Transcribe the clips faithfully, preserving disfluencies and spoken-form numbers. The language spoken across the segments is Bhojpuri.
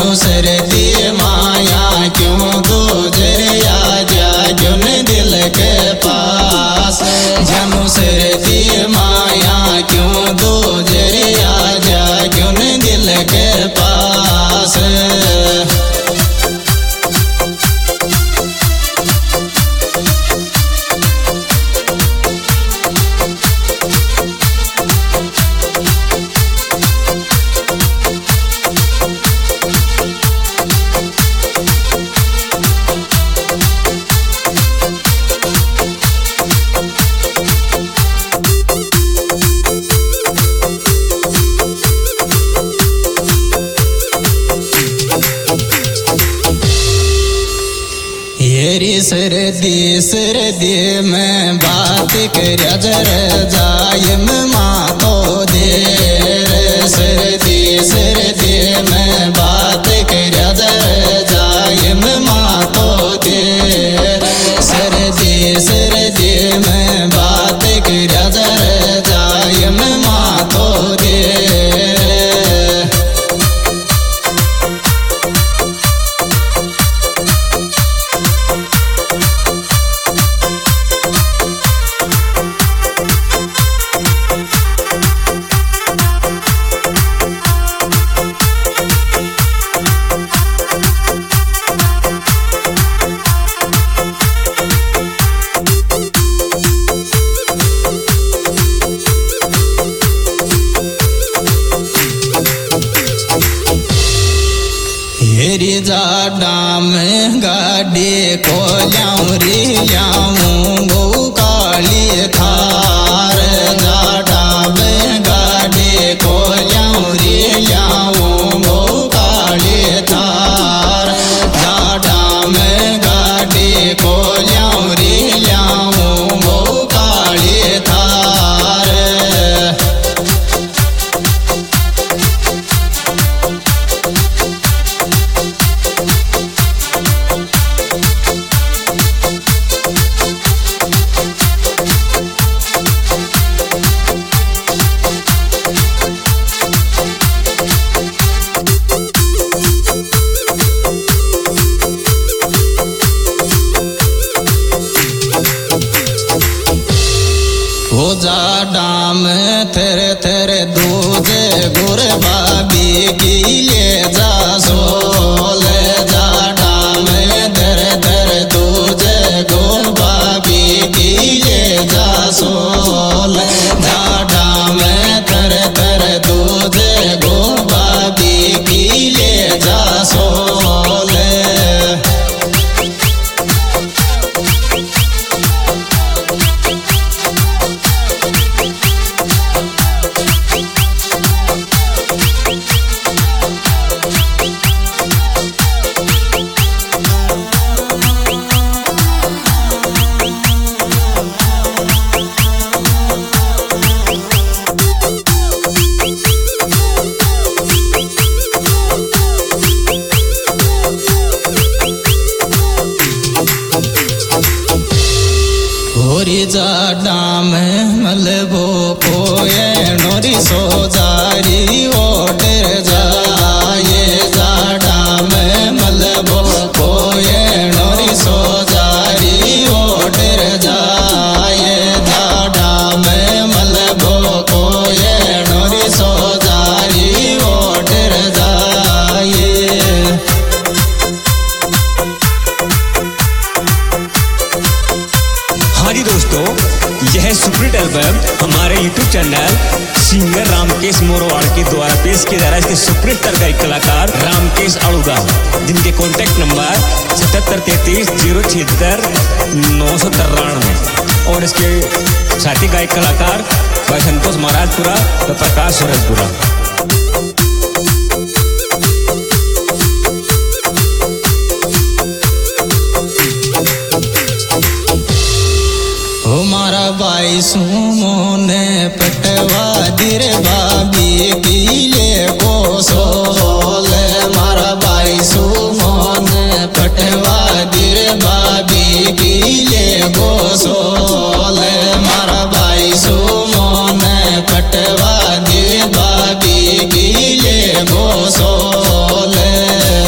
जानू सरदी माया क्यों गुजरिया जा जुन दिल के पास। जानू सरदी माया क्यों गुजरिया जा जुन दिल के पास। येरी सरदी सरदी में बात कर जर जायम मातो देर। सरदी सरदी में बात कर जर जायम मातो देर। सरदी सरदी में बात कर जर जायम मातो देर। हेरी जाडा में गाड़ी को जाऊं रे जाऊं गो काली थार। जाडा में गाड़ी को जाऊं रे जाऊं गो काली थार। जाडा में गाड़ी को जाऊं रे जाऊं गो काली थार। हो जाडा में तेरे तेरे दूजे गुर बाबी की ले जा सोल। जाडा में तेरे तेरे दूजे गुर बाबी की ले जा सोल। जाडा में तेरे तेरे दूजे गुर बाबी की ले जा सोल। होरी जाडा में मलबो कोये नोरी सोजारी ओटर जाए। जाडा में मलबो कोये नोरी सोजारी ओटर जाए। जाडा में मलबो कोये नोरी सोजारी ओटर जाए। हाँ जी दोस्तों, यह सुपरहिट एल्बम हमारे YouTube channel singer Ramkesh Morwad के द्वारा पेश किया जा रहा है। इसके सुपरहिट गायक कलाकार रामकेश अड़ुगा, जिनके कॉन्टैक्ट नंबर सतहत्तर तैतीस जीरो छिहत्तर नौ सौ तिरानवे। और इसके साथी गायक कलाकार भाई संतोष महाराजपुरा व प्रकाश सूरजपुरा। हमारा भाई सुमोने पटवा दिर बाबी की ले गो सोल। मारा भाई सुमोने पटवा दिर बाबी की ले गो सोल। मारा भाई सुमोने पटवा दिर बाबी की ले गो सोल।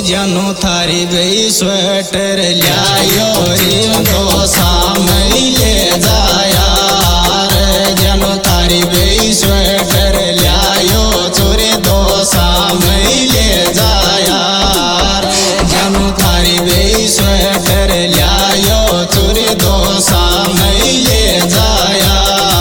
जनो थारी गई स्वेटर लियायो रे दो सामने ले जाया रे जनो थारी गई स्वेटर लियायो चोरे दो सामने ले जाया जनो थारी गई स्वेटर लियायो चोरे दो सामने ले जाया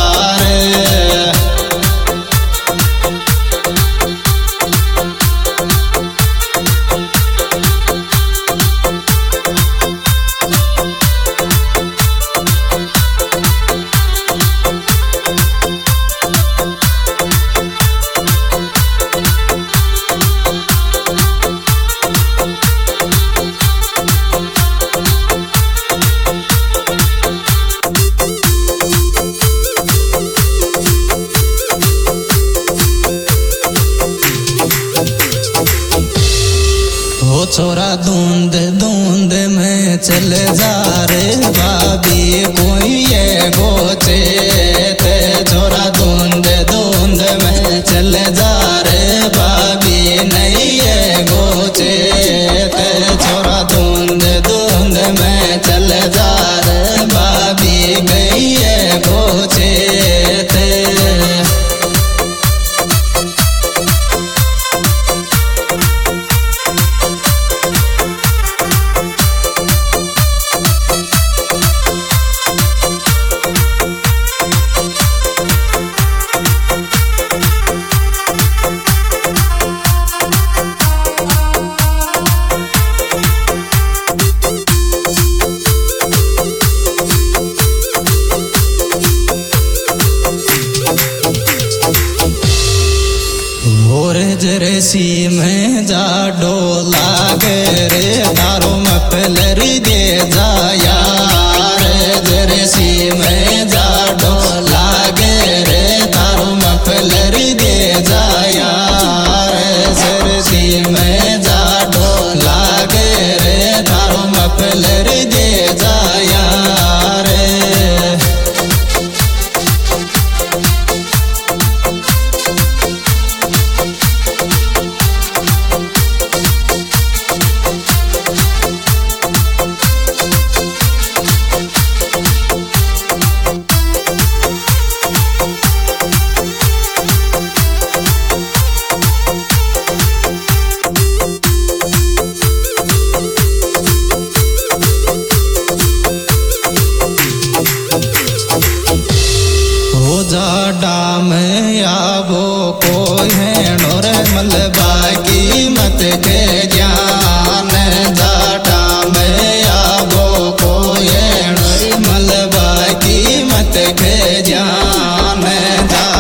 हो छोरा धुंध धुंध में चल जा रे भाभी कोई ये गोचे ते छोरा धुंध धुंध में चल जा रे भाभी नहीं ये गोचे ते छोरा धुंध धुंध में चल जा रे भाभी गई ये गोचे ते जरसी में जाडो लागे रे तारो मफलर दे जाया रे जरसी में जाडो लागे रे तारो मफलर दे जाया रे जरसी में जाडो लागे रे तारो मफलर दे जाया रे जाडा में आबो को है नोर मलबा की मत के ज्ञान जाडा में आबो को है नोर मलबा की मत के ज्ञान